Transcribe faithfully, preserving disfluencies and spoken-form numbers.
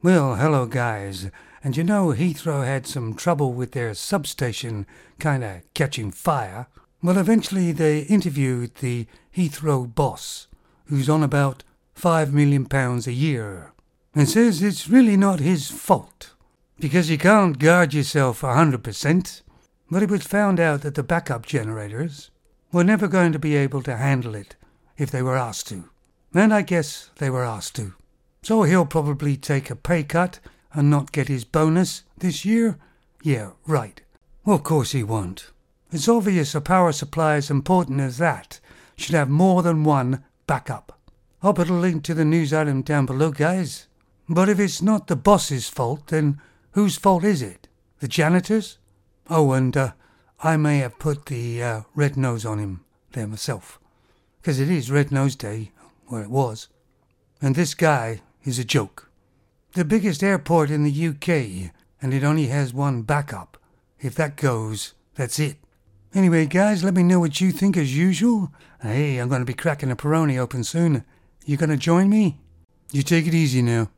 Well, hello guys. And you know Heathrow had some trouble with their substation kinda catching fire. Well, eventually they interviewed the Heathrow boss, who's on about five million pounds a year, and says it's really not his fault, because you can't guard yourself one hundred percent. But it was found out that the backup generators were never going to be able to handle it if they were asked to. And I guess they were asked to. So he'll probably take a pay cut and not get his bonus this year? Yeah, right. Well, of course he won't. It's obvious a power supply as important as that should have more than one backup. I'll put a link to the news item down below, guys. But if it's not the boss's fault, then whose fault is it? The janitor's? Oh, and uh, I may have put the uh, red nose on him there myself. Because it is Red Nose Day, or it was. And this guy is a joke. The biggest airport in the U K, and it only has one backup. If that goes, that's it. Anyway, guys, let me know what you think as usual. Hey, I'm going to be cracking a Peroni open soon. You going to join me? You take it easy now.